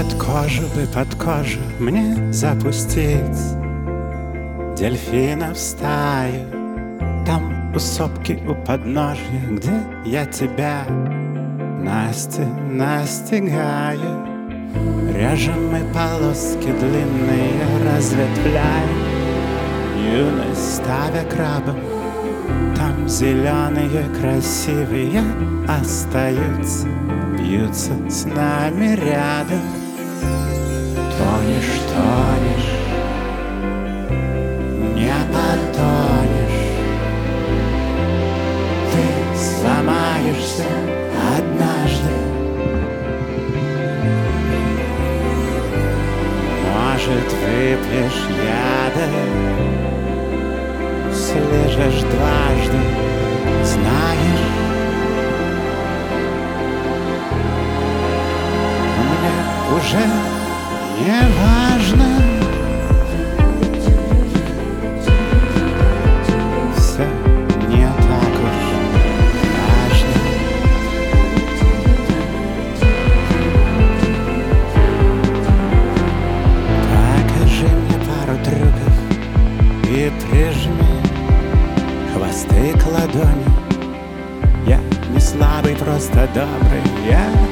под кожу мне запустить дельфина в стаю. Там у сопки, у подножья, где я тебя настигаю. Режем мы полоски длинные, разветвляем юность, ставя крабом. Там зеленые красивые остаются, бьются с нами рядом. Тонешь, тонешь, не потонешь. Ты сломаешься однажды. Может, выпьешь яда, слежешь дважды, знаешь, мне уже не важно. Все не так уж важно. Покажи мне пару трюков и прижми хвосты к ладони. Я не слабый, просто добрый. Я